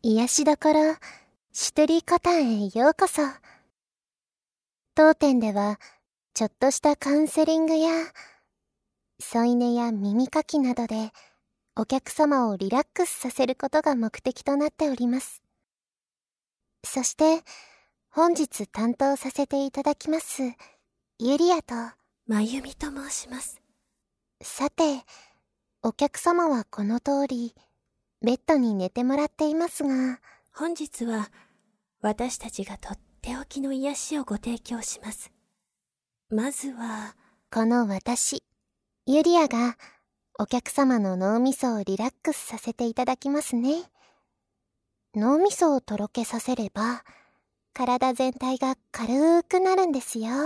癒しどころシュトゥリコタンへようこそ。当店ではちょっとしたカウンセリングや添い寝や耳かきなどでお客様をリラックスさせることが目的となっております。そして本日担当させていただきますユリアとまゆみと申します。 さて、お客様はこの通りベッドに寝てもらっていますが、 本日は私たちがとっておきの癒しをご提供します。まずはこの私ユリアがお客様の脳みそをリラックスさせていただきますね。脳みそをとろけさせれば体全体が軽くなるんですよ。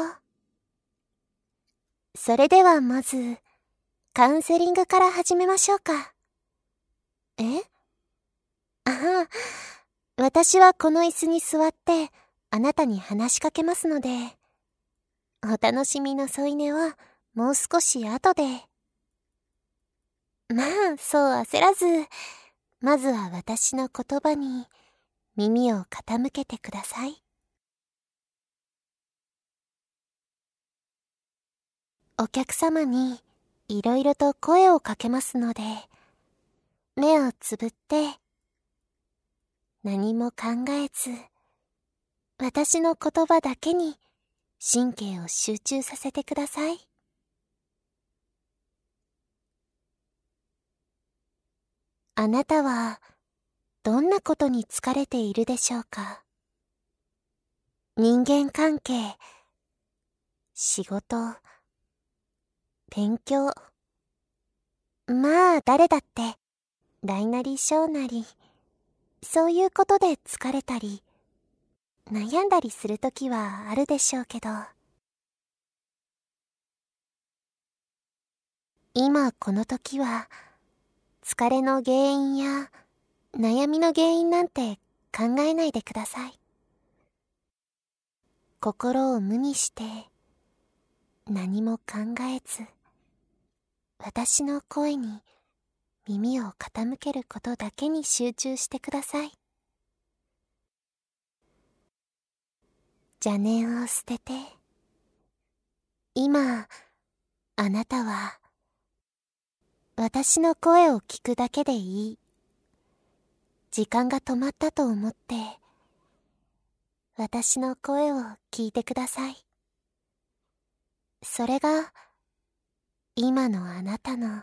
それではまずカウンセリングから始めましょうか。ああ、私はこの椅子に座ってあなたに話しかけますので、お楽しみの添い寝はもう少し後で。まあ、そう焦らず、まずは私の言葉に耳を傾けてください。お客様にいろいろと声をかけますので、目をつぶって何も考えず、私の言葉だけに神経を集中させてください。あなたはどんなことに疲れているでしょうか？人間関係、仕事、勉強。まあ誰だって大なり小なり、そういうことで疲れたり悩んだりするときはあるでしょうけど、今この時は疲れの原因や悩みの原因なんて考えないでください。心を無にして何も考えず、私の声に耳を傾けることだけに集中してください。邪念を捨てて、今あなたは私の声を聞くだけでいい。時間が止まったと思って私の声を聞いてください。それが今のあなたの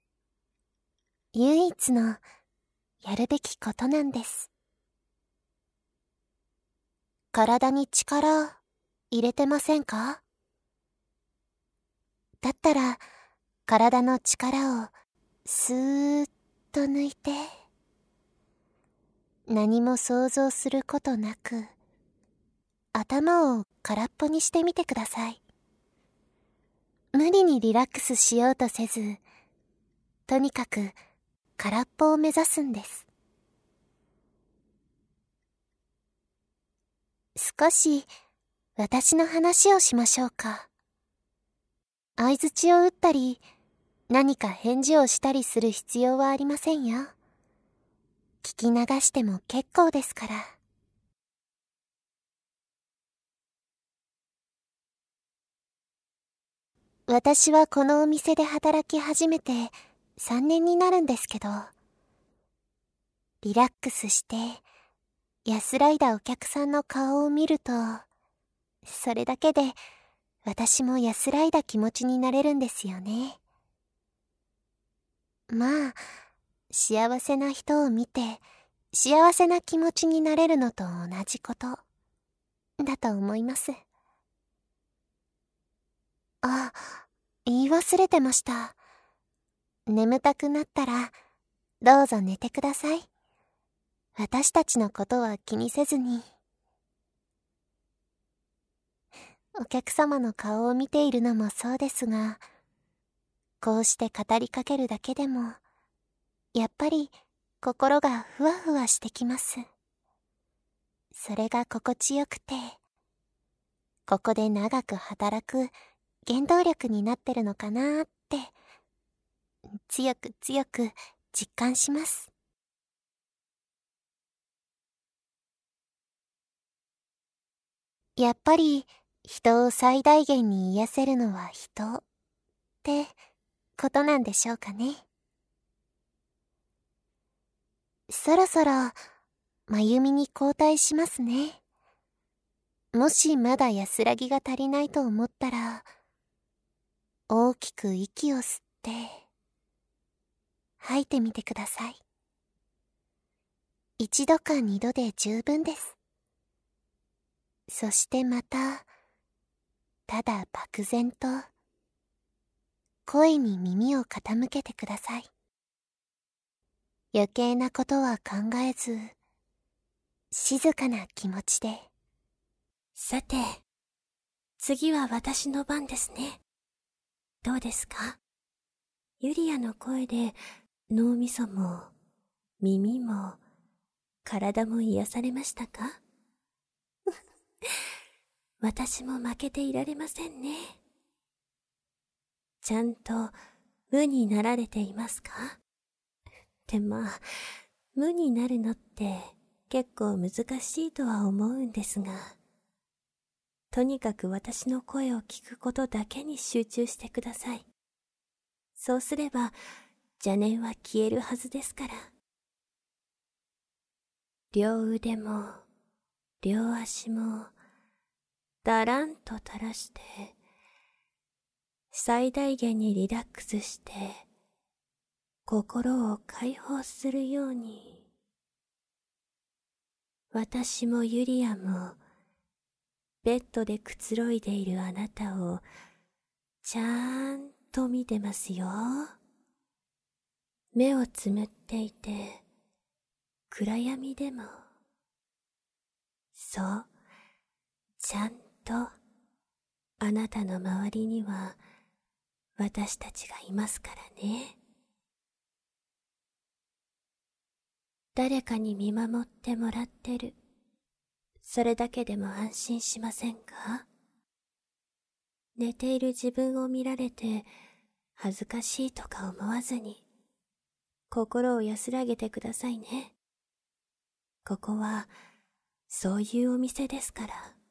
唯一のやるべきことなんです。体に力入れてませんか？だったら体の力をスーッと抜いて、何も想像することなく頭を空っぽにしてみてください。無理にリラックスしようとせず、とにかく空っぽを目指すんです。少し私の話をしましょうか。相槌を打ったり何か返事をしたりする必要はありませんよ。聞き流しても結構ですから。私はこのお店で働き始めて3年になるんですけど、リラックスして安らいだお客さんの顔を見ると、それだけで私も安らいだ気持ちになれるんですよね。まあ、幸せな人を見て幸せな気持ちになれるのと同じことだと思います。あ、言い忘れてました。眠たくなったらどうぞ寝てください。私たちのことは気にせずに。お客様の顔を見ているのもそうですが、こうして語りかけるだけでもやっぱり心がふわふわしてきます。それが心地よくて、ここで長く働く原動力になってるのかなって強く強く実感します。 やっぱり人を最大限に癒せるのは人ってことなんでしょうかね。そろそろまゆみに交代しますね。もしまだ安らぎが足りないと思ったら、大きく息を吸って吐いてみてください。一度か二度で十分です。そしてまた、ただ漠然と声に耳を傾けてください。余計なことは考えず、静かな気持ちで。 さて、次は私の番ですね。どうですか？ユリアの声で脳みそも耳も体も癒されましたか？私も負けていられませんね。ちゃんと無になられていますか？って無になるのって結構難しいとは思うんですが、とにかく私の声を聞くことだけに集中してください。そうすれば邪念は消えるはずですから。両腕も両足もだらんと垂らして、最大限にリラックスして心を解放するように。私もユリアもベッドでくつろいでいるあなたをちゃんと見てますよ。目をつむっていて暗闇でも、そう、ちゃんとあなたの周りには私たちがいますからね。誰かに見守ってもらってる、それだけでも安心しませんか？寝ている自分を見られて恥ずかしいとか思わずに、心を安らげてくださいね。ここはそういうお店ですから。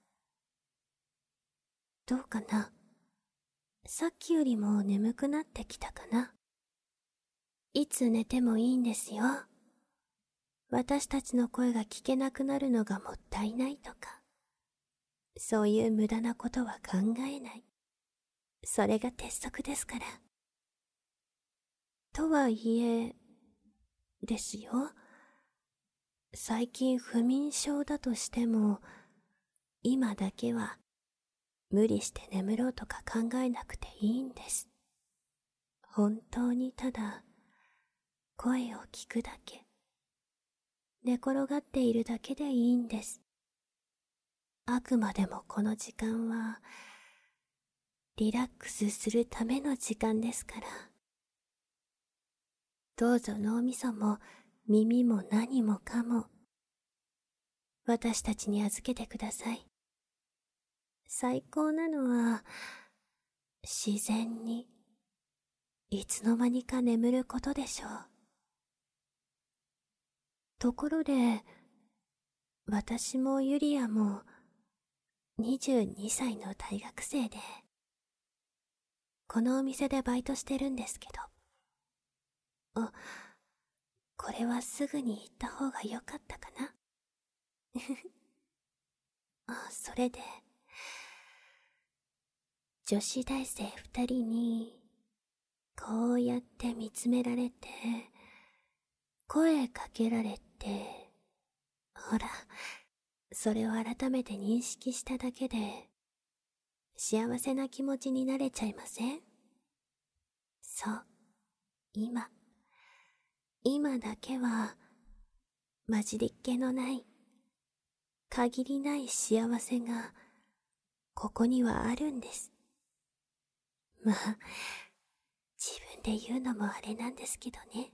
どうかな？さっきよりも眠くなってきたかな？いつ寝てもいいんですよ。私たちの声が聞けなくなるのがもったいないとか、そういう無駄なことは考えない。それが鉄則ですから。とはいえ、ですよ。最近不眠症だとしても、今だけは無理して眠ろうとか考えなくていいんです。本当にただ声を聞くだけ、寝転がっているだけでいいんです。あくまでもこの時間はリラックスするための時間ですから。どうぞ脳みそも耳も何もかも私たちに預けてください。最高なのは自然にいつの間にか眠ることでしょう。ところで、私もユリアも22歳の大学生で、このお店でバイトしてるんですけど。これはすぐに言った方がよかったかな？それで、女子大生2人に、こうやって見つめられて、声かけられて、ほら、それを改めて認識しただけで、幸せな気持ちになれちゃいません？そう、今だけは、混じりっ気のない、限りない幸せが、ここにはあるんです。まあ、自分で言うのもあれなんですけどね。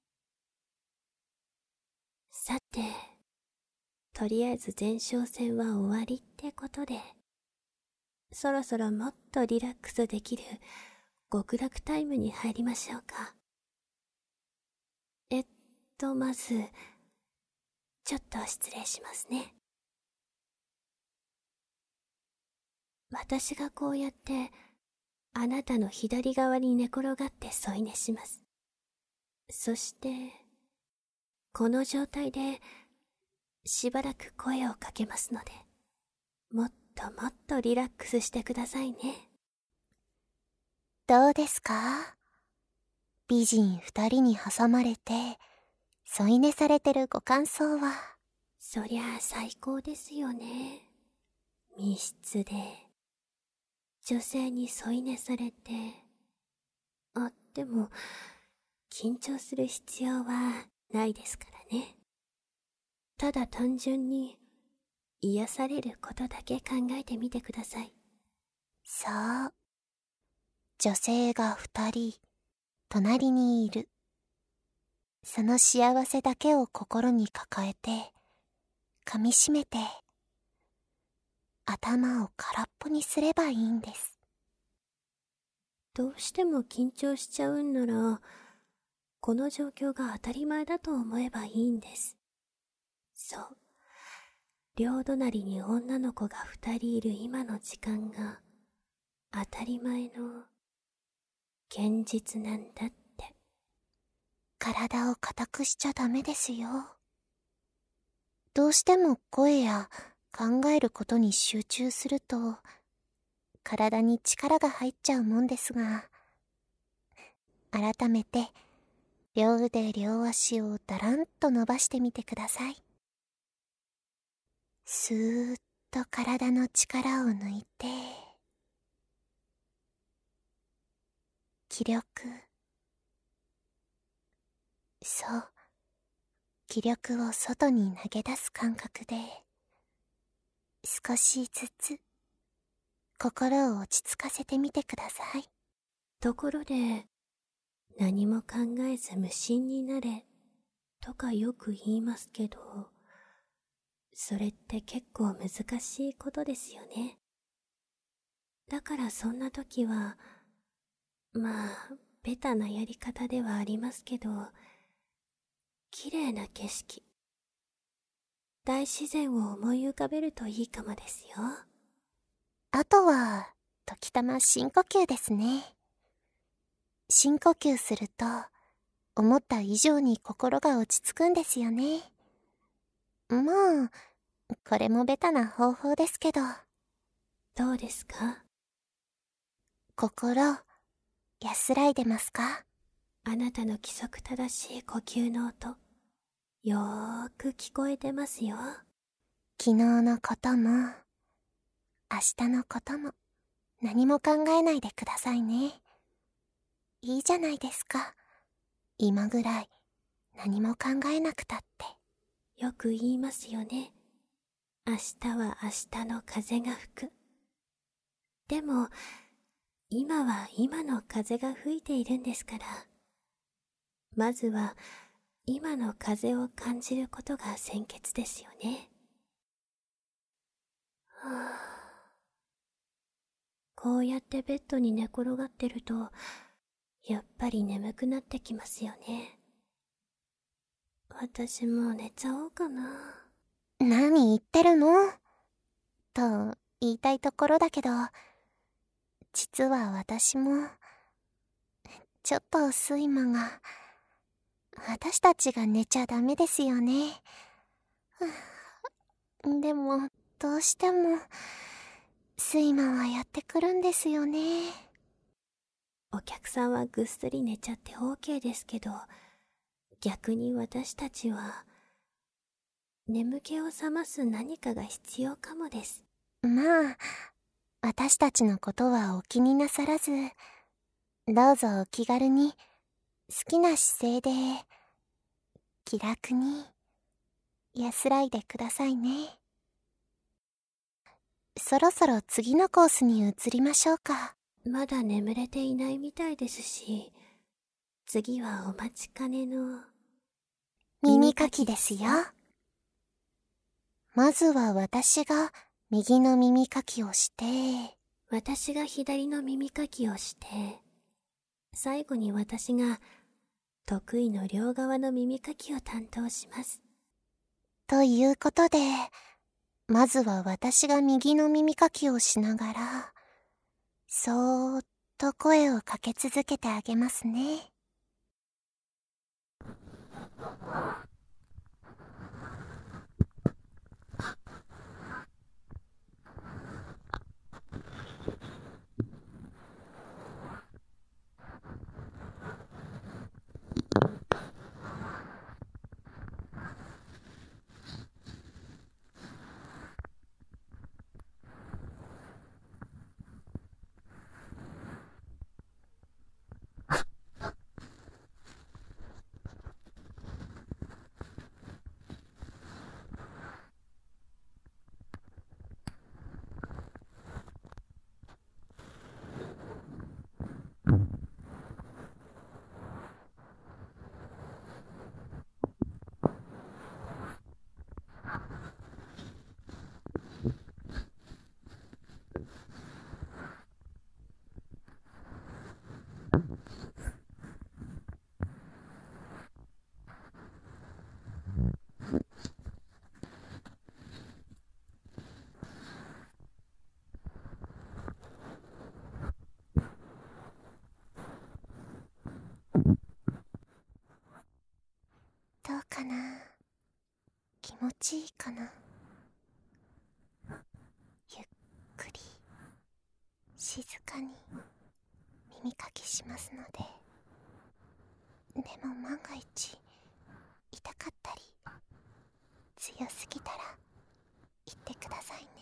さて、とりあえず前哨戦は終わりってことで、そろそろもっとリラックスできる極楽タイムに入りましょうか。まず、ちょっと失礼しますね。 私がこうやってあなたの左側に寝転がって添い寝します。そしてこの状態でしばらく声をかけますので、もっともっとリラックスしてくださいね。 どうですか？美人二人に挟まれて添い寝されてるご感想は？ そりゃあ最高ですよね。密室で女性に添い寝されて。でも緊張する必要はないですからね。ただ単純に癒されることだけ考えてみてください。 そう。女性が二人隣にいる。その幸せだけを心に抱えて噛みしめて頭を空っぽにすればいいんです。 どうしても緊張しちゃうんなら、この状況が当たり前だと思えばいいんです。そう。両隣に女の子が二人いる今の時間が当たり前の現実なんだって。 体を固くしちゃダメですよ。どうしても声や考えることに集中すると体に力が入っちゃうもんですが、改めて両腕両足をだらんと伸ばしてみてください。スーッと体の力を抜いて、気力、そう、気力を外に投げ出す感覚で少しずつ心を落ち着かせてみてください。 ところで、何も考えず無心になれとかよく言いますけど、それって結構難しいことですよね。だからそんな時は、ベタなやり方ではありますけど、綺麗な景色、大自然を思い浮かべるといいかもですよ。 あとは時たま深呼吸ですね。深呼吸すると思った以上に心が落ち着くんですよね。まあこれもベタな方法ですけど。 どうですか？ 心安らいでますか？ あなたの規則正しい呼吸の音、よーく聞こえてますよ。 昨日のことも明日のことも何も考えないでくださいね。いいじゃないですか。今ぐらい何も考えなくたって。 よく言いますよね。明日は明日の風が吹く。でも、今は今の風が吹いているんですから。まずは、今の風を感じることが先決ですよね。こうやってベッドに寝転がってると、やっぱり眠くなってきますよね。私も寝ちゃおうかな。 何言ってるの？と言いたいところだけど、実は私もちょっと睡魔が。私たちが寝ちゃダメですよね。でもどうしても睡魔はやってくるんですよね。 お客さんはぐっすり寝ちゃって OK ですけど、逆に私たちは眠気を覚ます何かが必要かもです。 まあ私たちのことはお気になさらず、どうぞお気軽に好きな姿勢で気楽に安らいでくださいね。そろそろ次のコースに移りましょうか。 まだ眠れていないみたいですし、次はお待ちかねの耳かきですよ。まずは私が右の耳かきをして、 私が左の耳かきをして、最後に私が得意の両側の耳かきを担当します。 ということで、 まずは私が右の耳かきをしながら、そーっと声をかけ続けてあげますね。どうかな？気持ちいいかな？ゆっくり静かに耳かきしますので。でも万が一痛かったり強すぎたら言ってくださいね。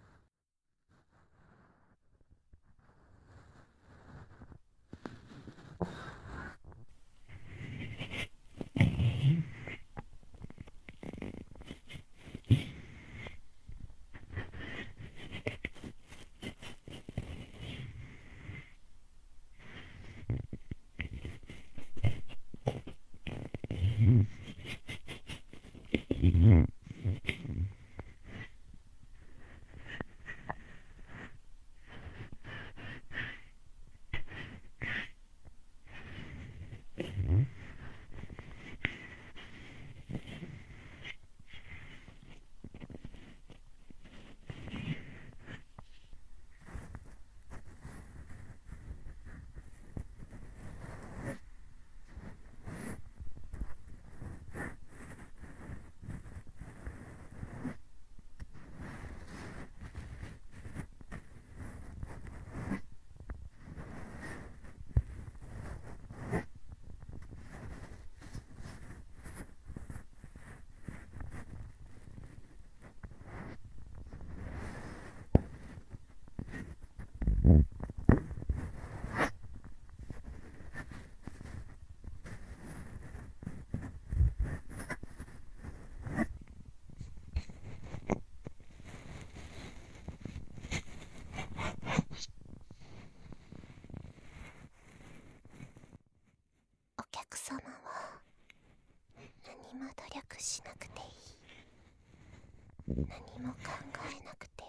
お客様は何も努力しなくていい。何も考えなくていい。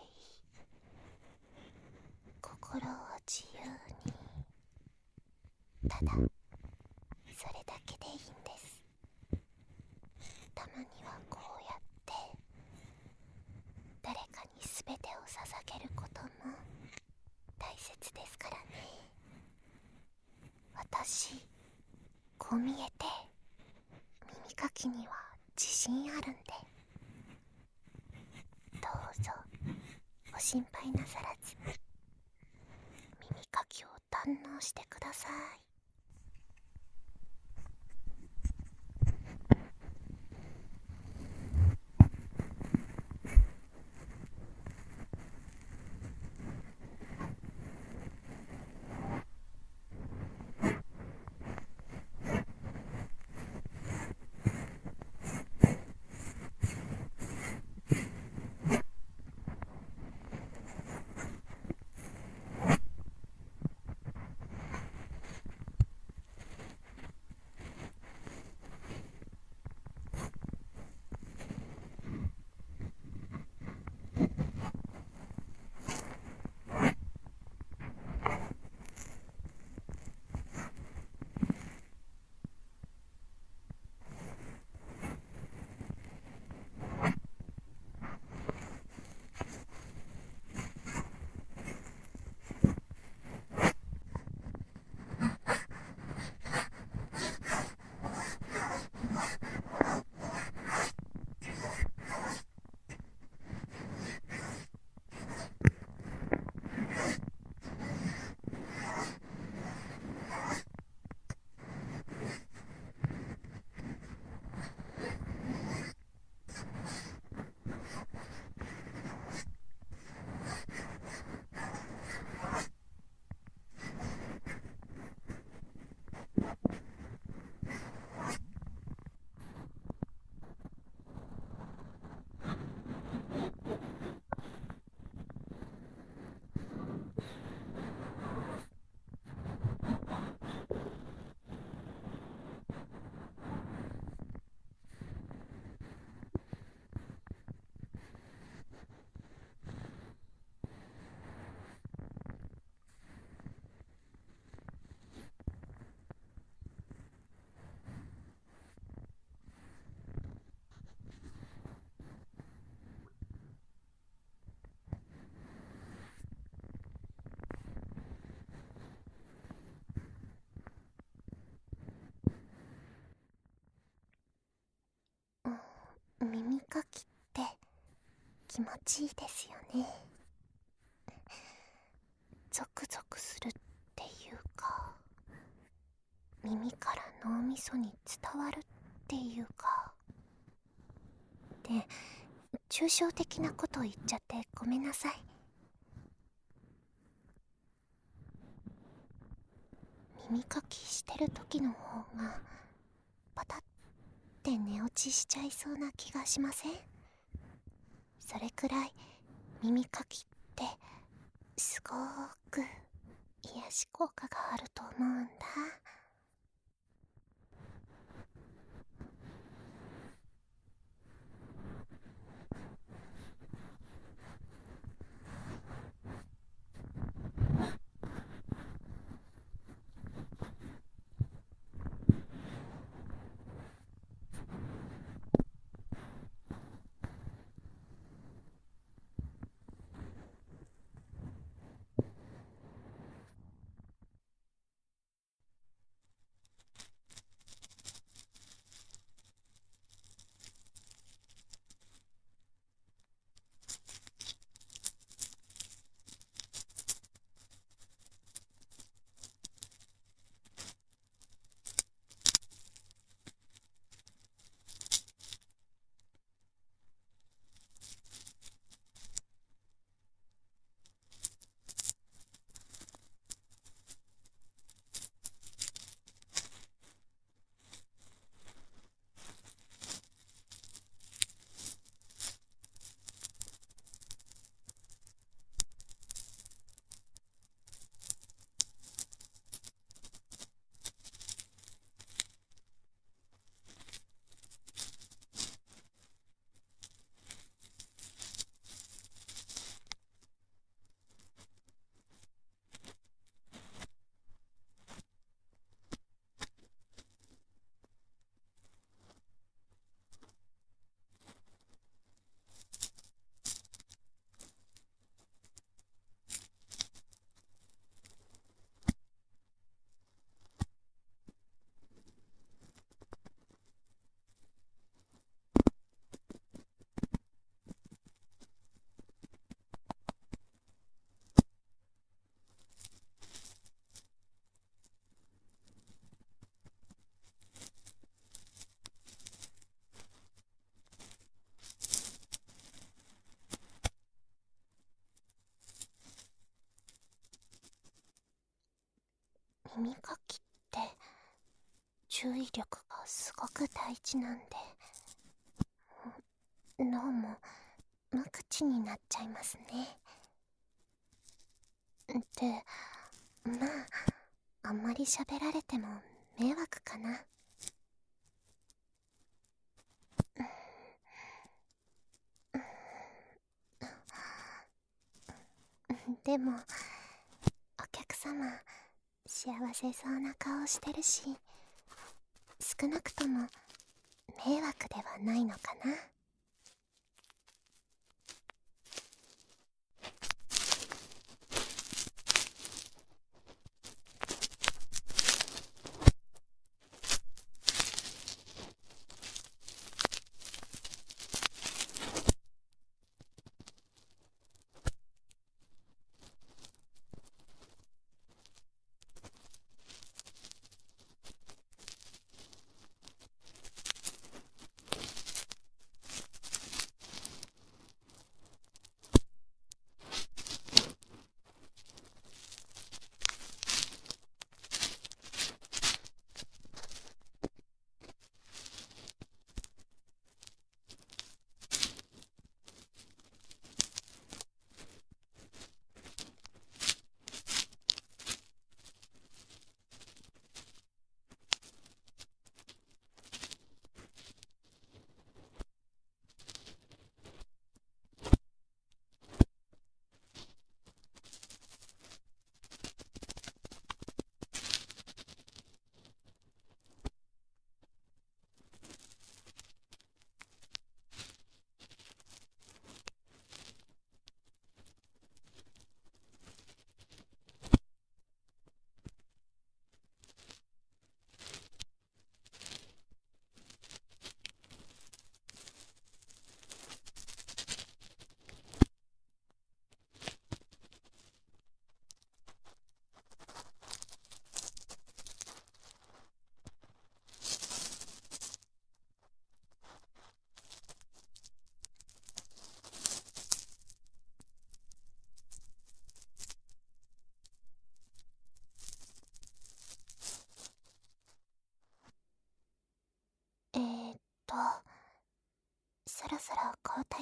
心を自由に。ただそれだけでいいんです。たまにはこうやって誰かに全てを捧げることも大切ですからね。私こう見えて耳かきには自信あるんで、どうぞご心配なさらず耳かきを堪能してください。 気持ちいいですよね。ゾクゾクするっていうか、耳から脳みそに伝わるっていうか。で、抽象的なことを言っちゃってごめんなさい。耳かきしてる時の方がパタッて寝落ちしちゃいそうな気がしません？それくらい耳かきってすごーく癒し効果があると思うんだ。耳かきって注意力がすごく大事なんで、脳も無口になっちゃいますね。で、まあ、あんまり喋られても迷惑かな。でも、お客様、幸せそうな顔してるし、少なくとも迷惑ではないのかな。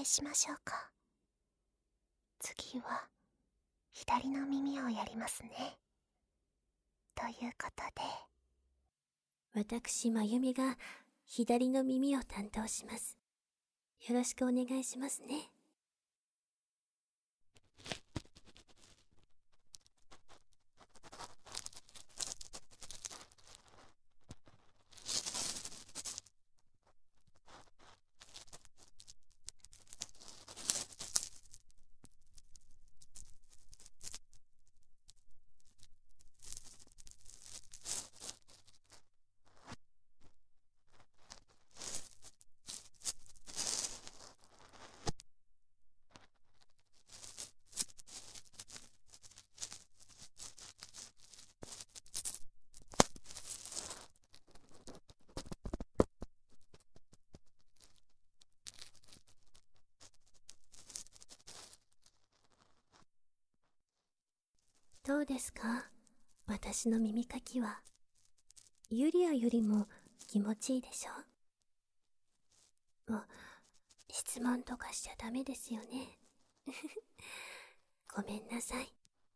いしましょうか。次は左の耳をやりますね。ということで、 私、まゆみが左の耳を担当します。よろしくお願いしますね。どうですか？私の耳かきは。ユリアよりも気持ちいいでしょ？質問とかしちゃダメですよね。ごめんなさい。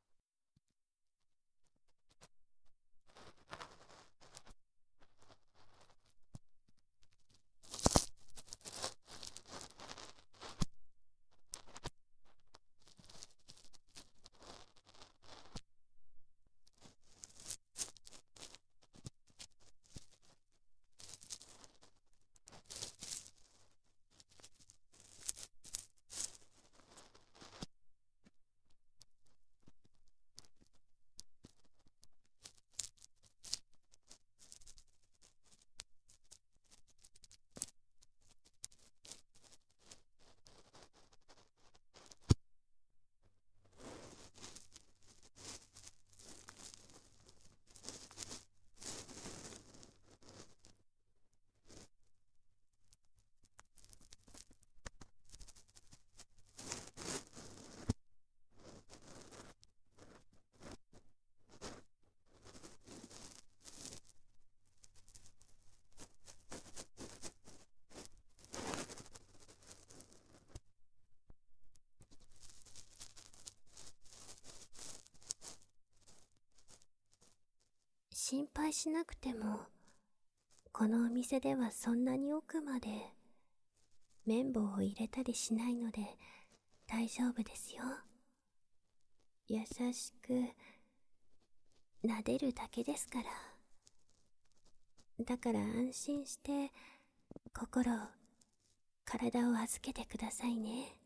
心配しなくても、このお店ではそんなに奥まで綿棒を入れたりしないので大丈夫ですよ。優しく撫でるだけですから。だから安心して心、体を預けてくださいね。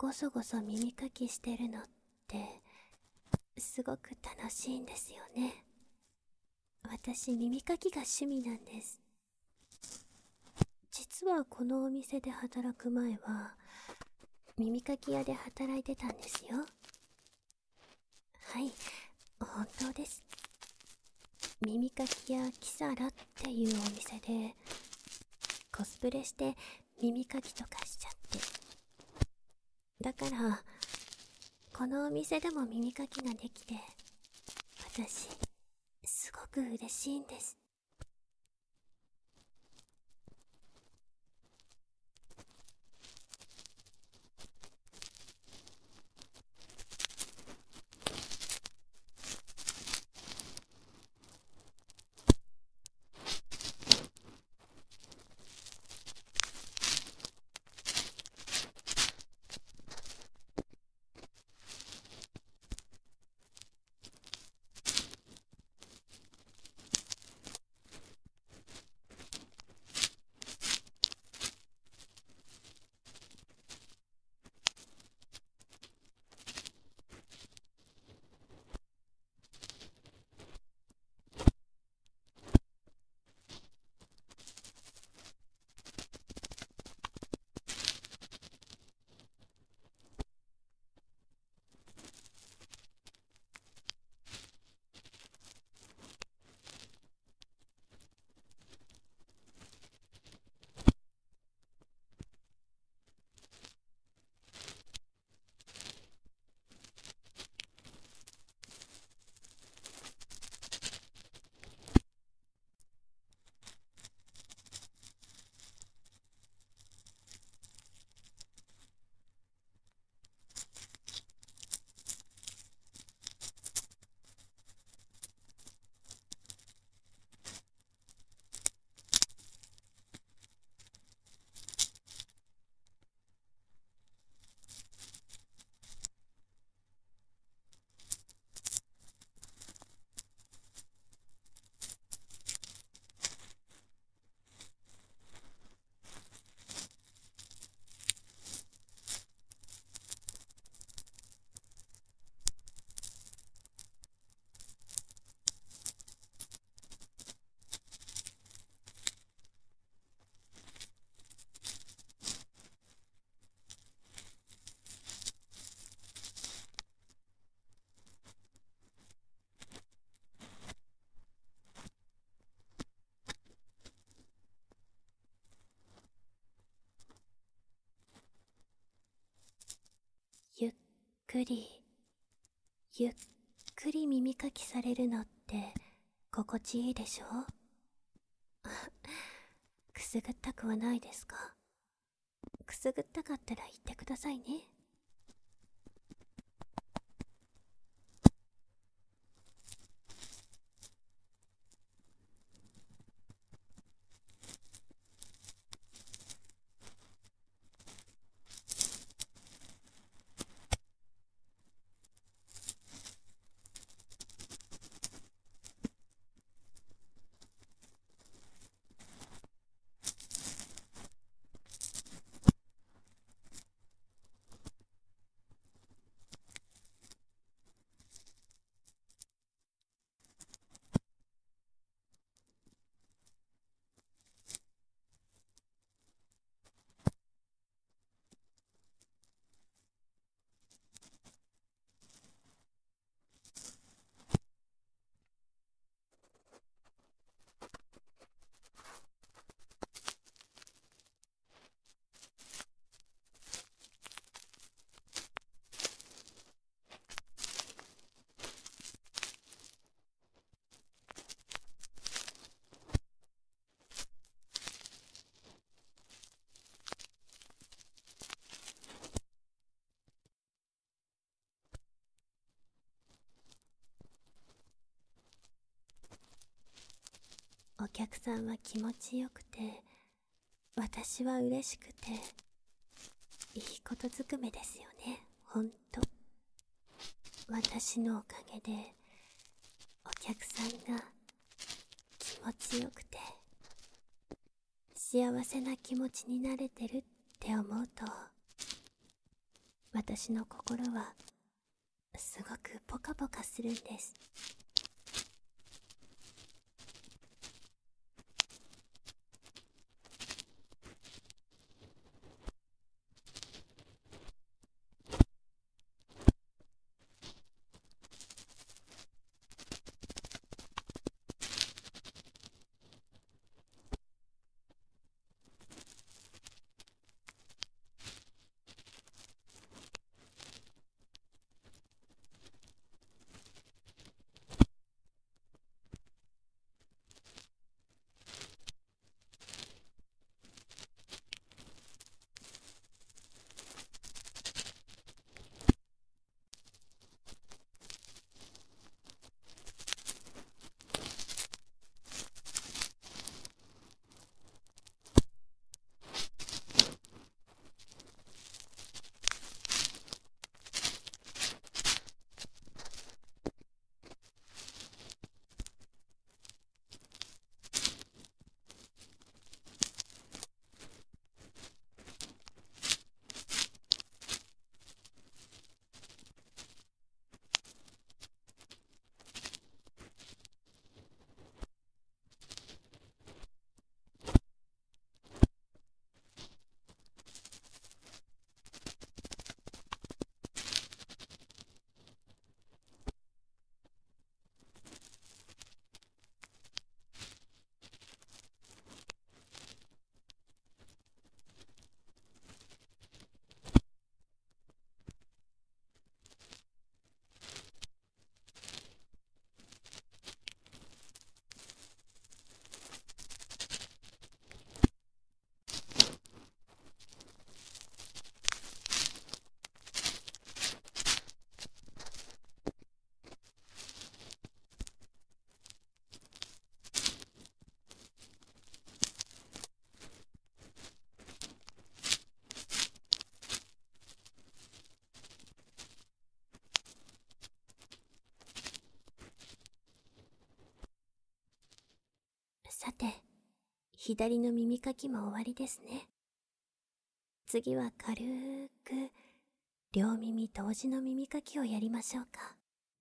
ごそごそ耳かきしてるのってすごく楽しいんですよね。私耳かきが趣味なんです。実はこのお店で働く前は耳かき屋で働いてたんですよ。はい、本当です。耳かき屋キサラっていうお店でコスプレして耳かきとかしちゃって、だからこのお店でも耳かきができて、私すごく嬉しいんです。ゆっくりゆっくり耳かきされるのって心地いいでしょ？くすぐったくはないですか？くすぐったかったら言ってくださいね。お客さんは気持ちよくて、私は嬉しくて、いいことずくめですよね。ほんと私のおかげでお客さんが気持ちよくて幸せな気持ちになれてるって思うと、 私の心はすごくポカポカするんです。さて、左の耳かきも終わりですね。次は軽く両耳同時の耳かきをやりましょうか。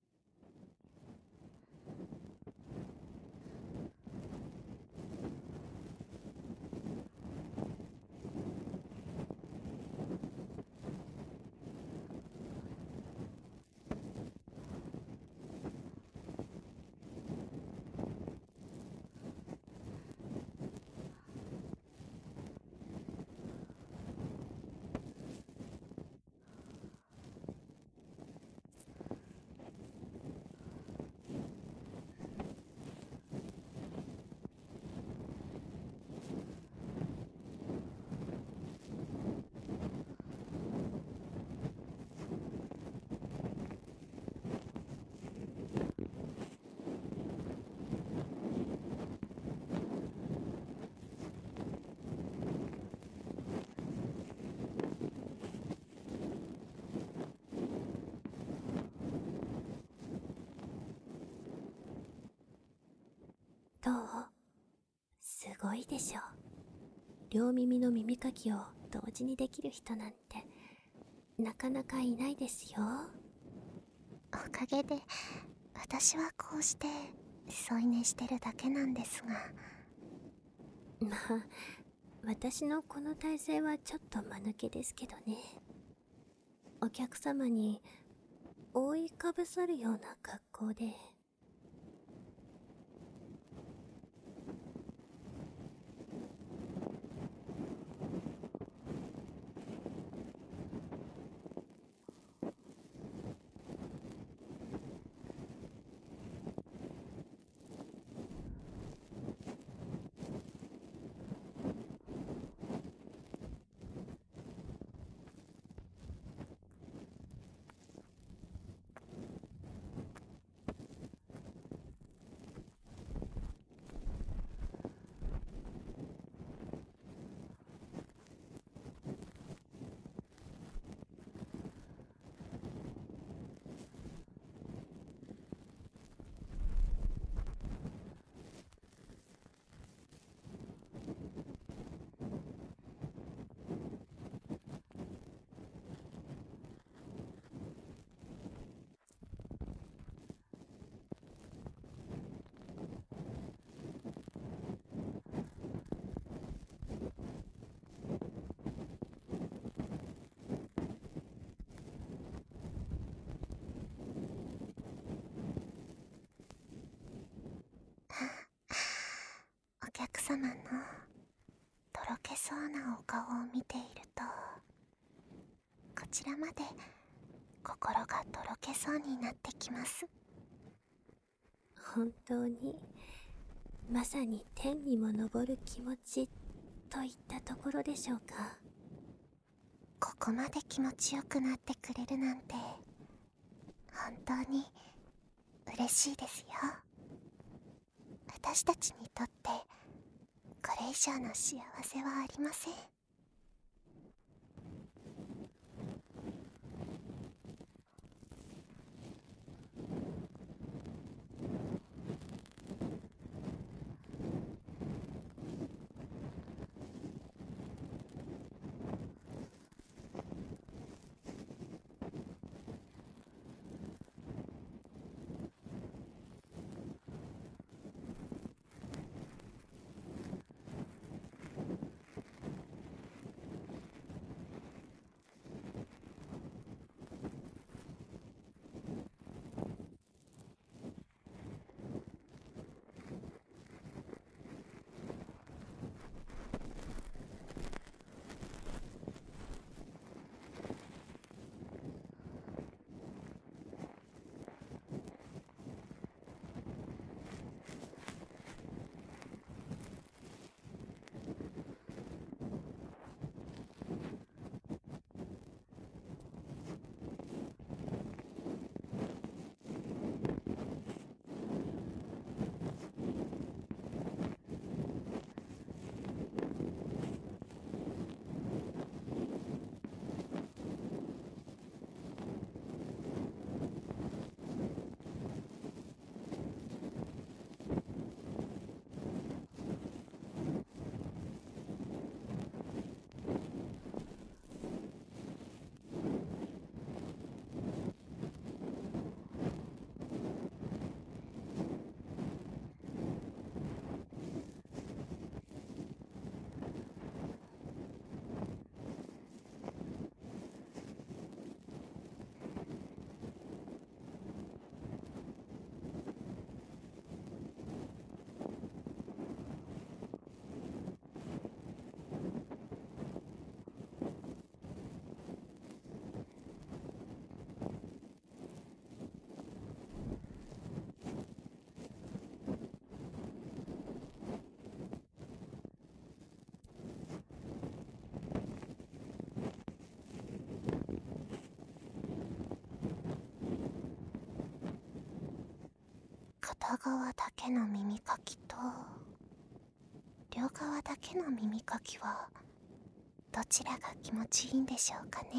どう？すごいでしょ。両耳の耳かきを同時にできる人なんてなかなかいないですよ。 おかげで私はこうして添い寝してるだけなんですが。 まあ、私のこの体勢はちょっと間抜けですけどね。お客様に覆いかぶさるような格好で。 様のとろけそうなお顔を見ていると、こちらまで心がとろけそうになってきます。 本当にまさに天にも昇る気持ちといったところでしょうか。 ここまで気持ちよくなってくれるなんて本当に嬉しいですよ。私たちにとってこれ以上の幸せはありません。片側だけの耳かきと両側だけの耳かきはどちらが気持ちいいんでしょうかね。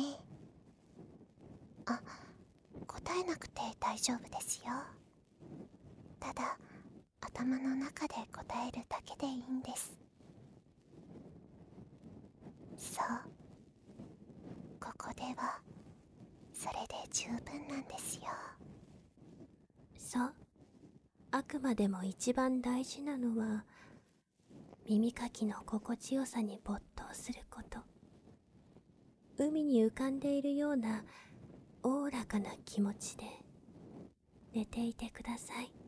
あ、答えなくて大丈夫ですよ。ただ頭の中で答えるだけでいいんです。そう、ここではそれで十分なんですよ。 そう、あくまでも一番大事なのは耳かきの心地よさに没頭すること。海に浮かんでいるようなおおらかな気持ちで寝ていてください。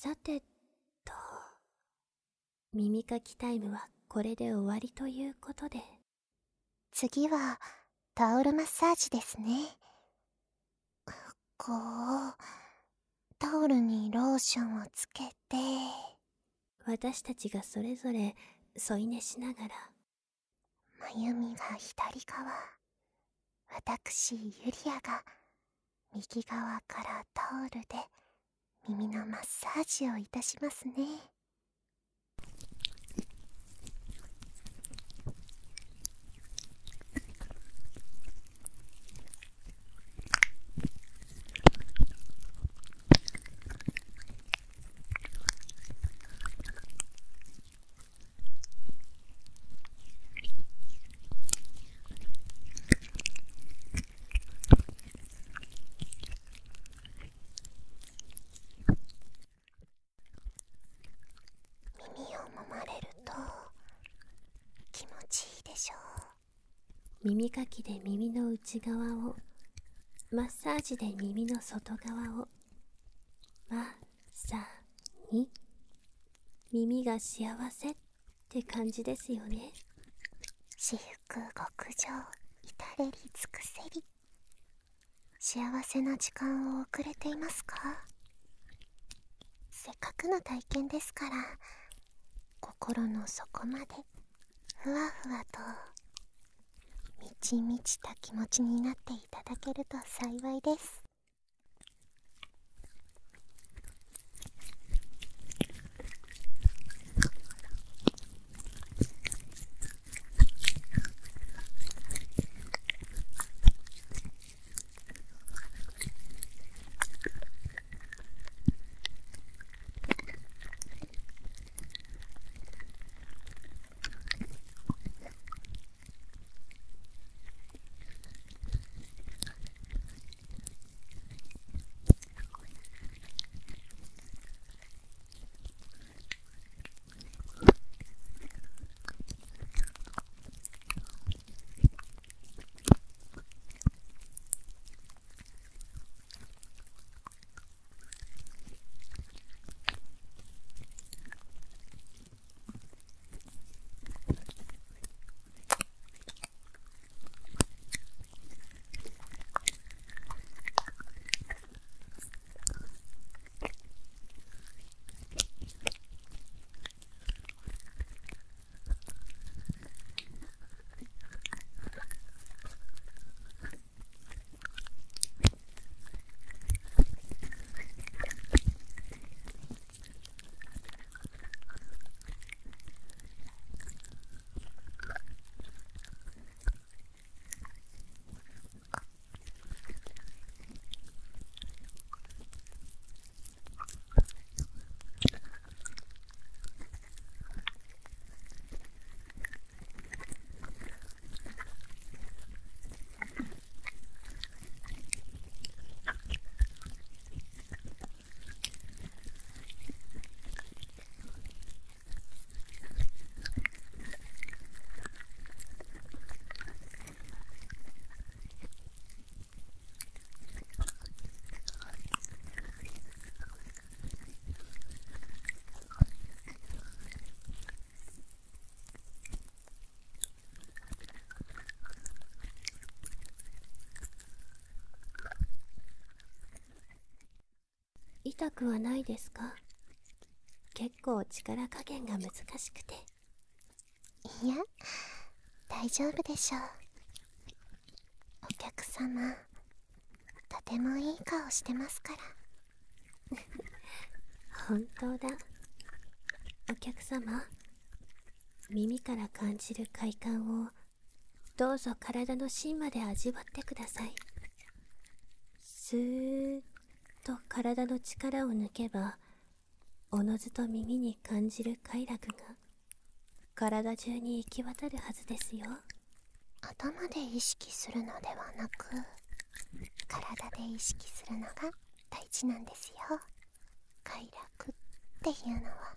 さてと、耳かきタイムはこれで終わりということで。 次はタオルマッサージですね。こう、タオルにローションをつけて、 私たちがそれぞれ添い寝しながら、 まゆみが左側、私ユリアが右側からタオルで耳のマッサージをいたしますね。耳を揉まれると気持ちいいでしょう。 耳かきで耳の内側を、マッサージで耳の外側を、まさに耳が幸せって感じですよね。 至福極上、至れり尽くせり。幸せな時間を送れていますか？せっかくの体験ですから、心の底までふわふわと満ち満ちた気持ちになっていただけると幸いです。 痛くはないですか？結構力加減が難しくて。 いや、大丈夫でしょう。お客様、とてもいい顔してますから。 本当だ。お客様、耳から感じる快感をどうぞ体の芯まで味わってください。スーッと体の力を抜けば、おのずと耳に感じる快楽が体中に行き渡るはずですよ。 頭で意識するのではなく、体で意識するのが大事なんですよ。快楽っていうのは。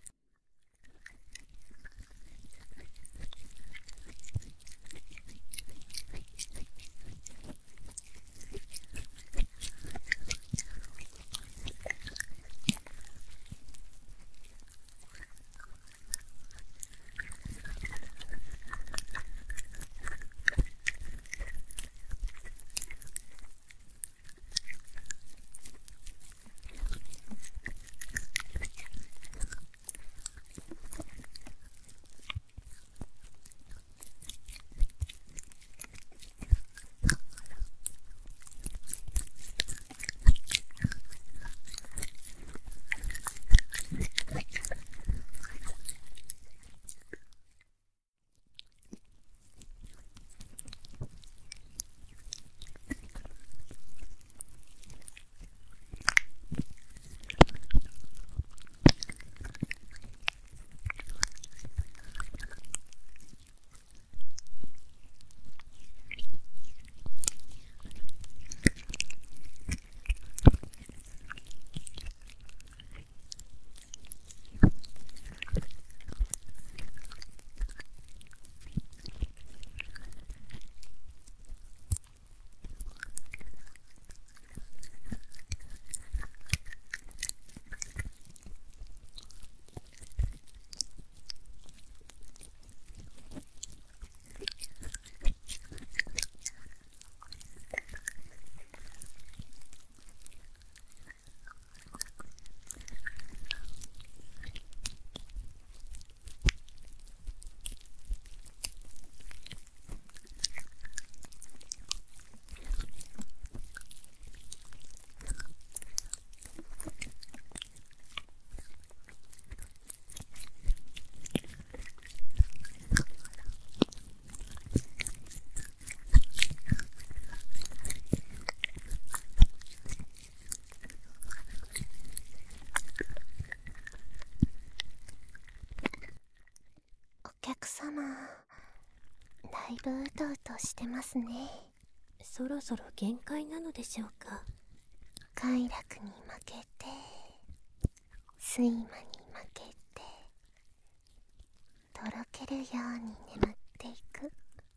いぶうとうとしてますね。 そろそろ限界なのでしょうか。 快楽に負けて、睡魔に負けて、とろけるように眠っていく。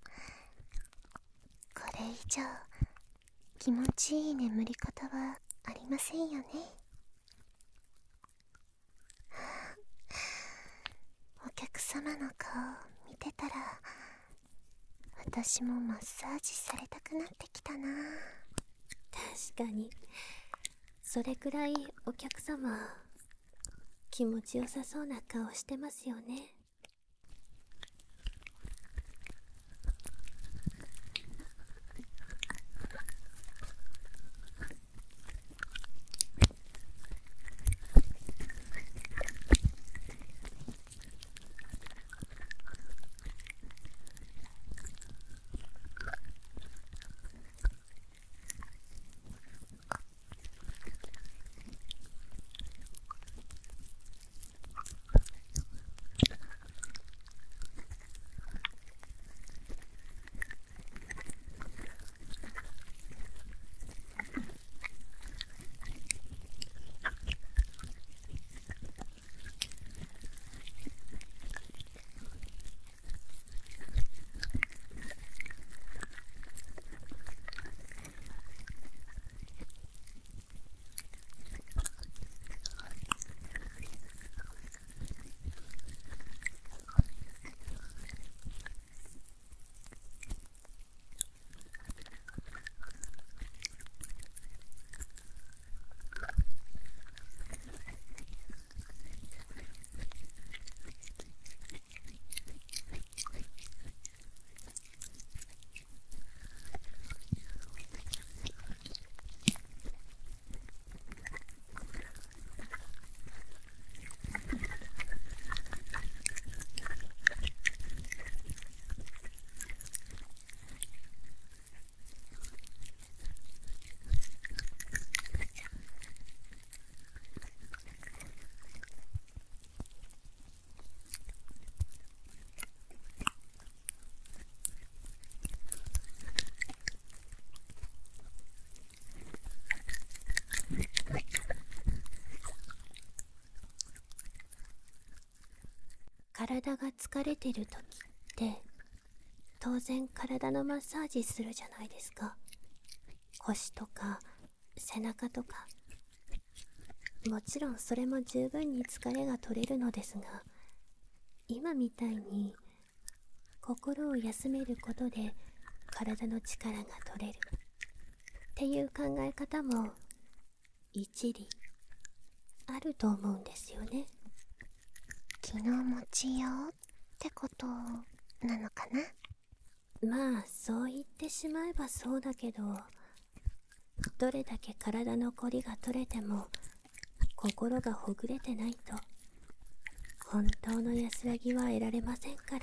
これ以上気持ちいい眠り方はありませんよね。お客様の顔見てたら、私もマッサージされたくなってきたな。 確かに、それくらいお客様気持ちよさそうな顔してますよね。体が疲れてる時って当然体のマッサージするじゃないですか。腰とか背中とか、もちろんそれも十分に疲れが取れるのですが、今みたいに心を休めることで体の力が取れるっていう考え方も一理あると思うんですよね。 気の持ちようってことなのかな。 まあそう言ってしまえばそうだけど、どれだけ体のこりが取れても心がほぐれてないと本当の安らぎは得られませんから。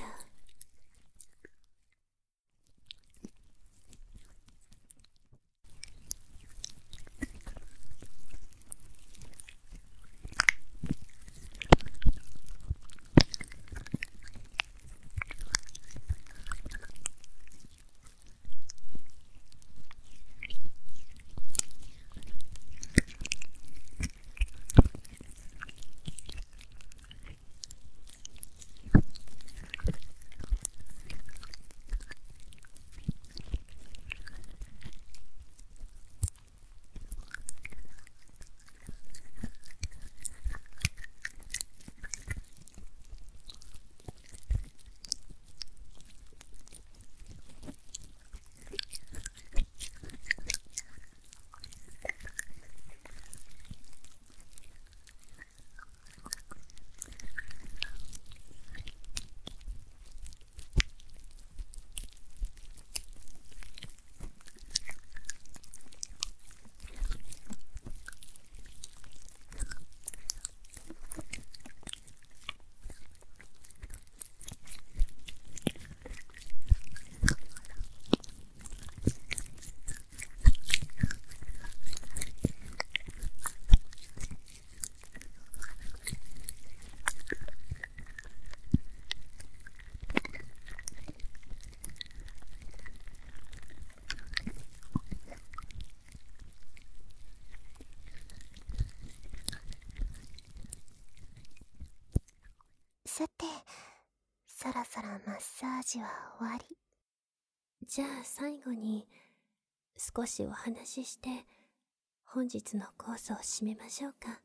さて、そろそろマッサージは終わり。 じゃあ最後に少しお話しして本日のコースを締めましょうか。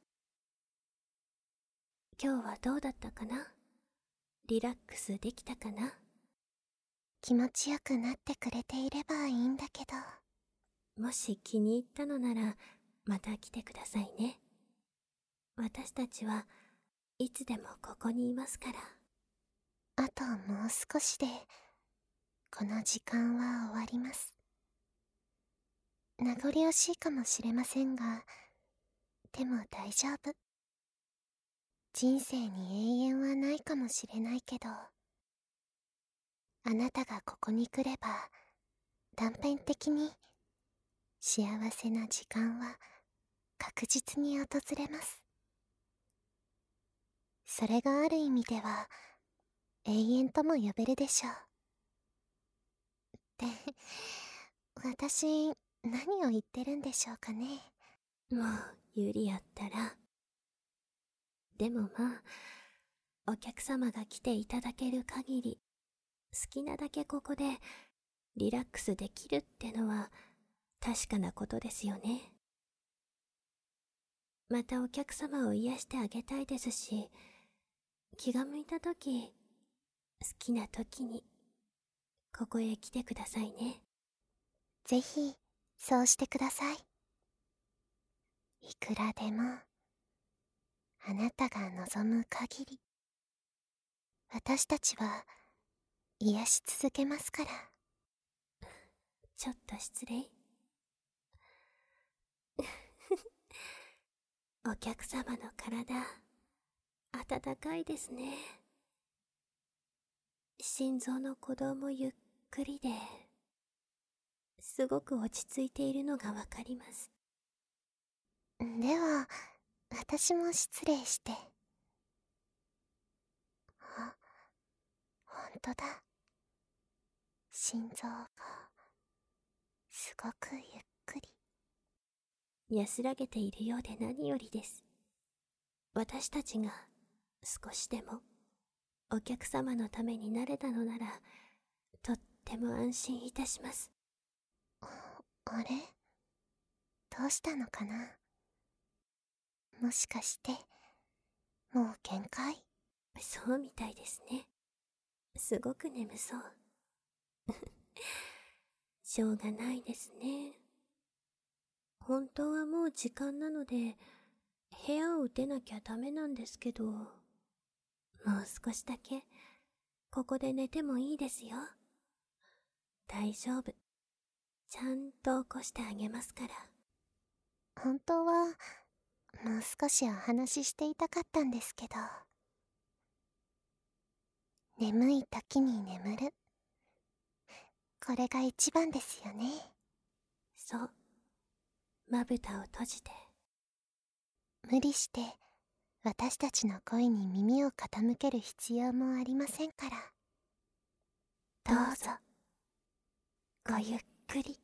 今日はどうだったかな？リラックスできたかな？ 気持ちよくなってくれていればいいんだけど。 もし気に入ったのならまた来てくださいね。私たちはいつでもここにいますから。 あともう少しで、この時間は終わります。名残惜しいかもしれませんが、でも大丈夫。人生に永遠はないかもしれないけど、あなたがここに来れば、断片的に幸せな時間は確実に訪れます。それがある意味では、永遠とも呼べるでしょう。って、私、何を言ってるんでしょうかね。 もうユリやったら。でもまあ、お客様が来ていただける限り、好きなだけここでリラックスできるってのは確かなことですよね。またお客様を癒してあげたいですし、気が向いた時、好きな時にここへ来てくださいね。 ぜひ、そうしてください。いくらでも、あなたが望む限り、私たちは癒し続けますから。 ちょっと失礼。お客様の体、温かいですね。心臓の鼓動もゆっくりで、すごく落ち着いているのがわかります。 では、私も失礼して。あ、ほんとだ。心臓が、すごくゆっくり。 安らげているようで何よりです。私たちが少しでもお客様のためになれたのなら、とっても安心いたします。 あれ？どうしたのかな？もしかして、もう限界？ そうみたいですね。すごく眠そう。しょうがないですね。本当はもう時間なので、部屋を出なきゃダメなんですけど、もう少しだけ、ここで寝てもいいですよ。大丈夫。ちゃんと起こしてあげますから。 本当は、もう少しお話ししていたかったんですけど。眠い時に眠る。これが一番ですよね。 そう。まぶたを閉じて。 無理して私たちの声に耳を傾ける必要もありませんから。どうぞ、ごゆっくり。